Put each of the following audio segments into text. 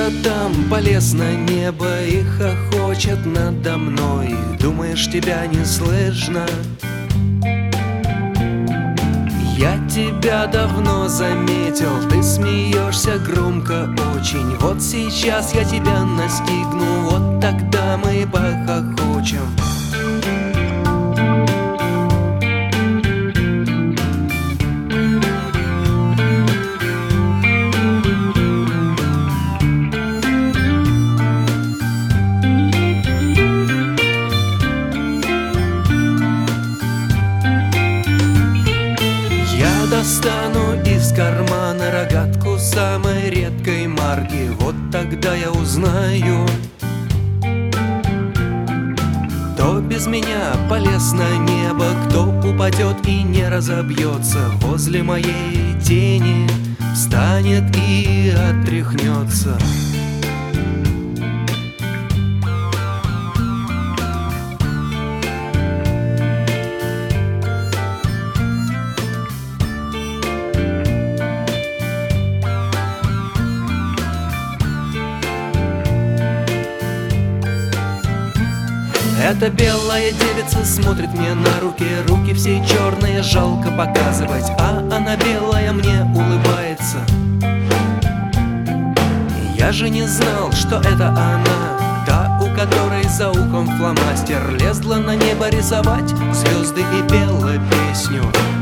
Где-то там полез на небо и хохочет надо мной. Думаешь, тебя не слышно? Я тебя давно заметил, ты смеешься громко очень. Вот сейчас я тебя настигну, вот тогда мы похохочем. Достану из кармана рогатку самой редкой марки. Вот тогда я узнаю, кто без меня полез на небо, кто упадет и не разобьется. Возле моей тени встанет и отряхнется. Эта белая девица смотрит мне на руки, руки все черные, жалко показывать, а она белая мне улыбается. Я же не знал, что это она, та, у которой за ухом фломастер, лезла на небо рисовать звезды и пела песню.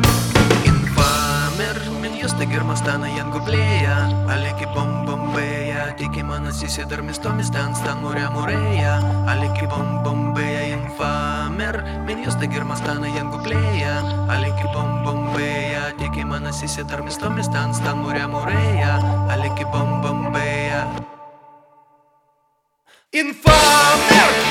Germastana yang gubleya, aleki bom bombeya, tiki mana sisi dermistom stan stan murea murea, aleki bom bombeya infamer, menios de Germastana yang gubleya, aleki bom bombeya, tiki mana sisi dermistom stan stan murea murea, aleki bom bombeya infamer.